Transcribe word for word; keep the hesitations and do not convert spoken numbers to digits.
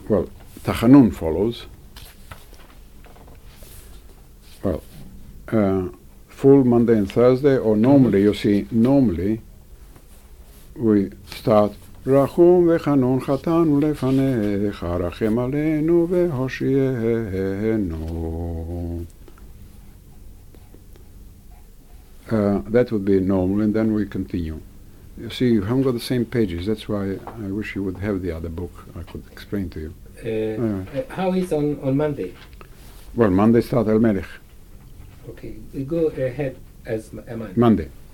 well, Tachanun follows. Well, uh, full Monday and Thursday, or normally, you see, normally we start Rachum v'chanun chatanu lefanecha rachem aleinu v'hoshienu. Uh, that would be normal, and then we continue. You see, you haven't got the same pages. That's why I wish you would have the other book. I could explain to you. Uh, uh, how is on, on Monday? Well, Monday start El Melech. Okay, we go ahead as a man. Monday.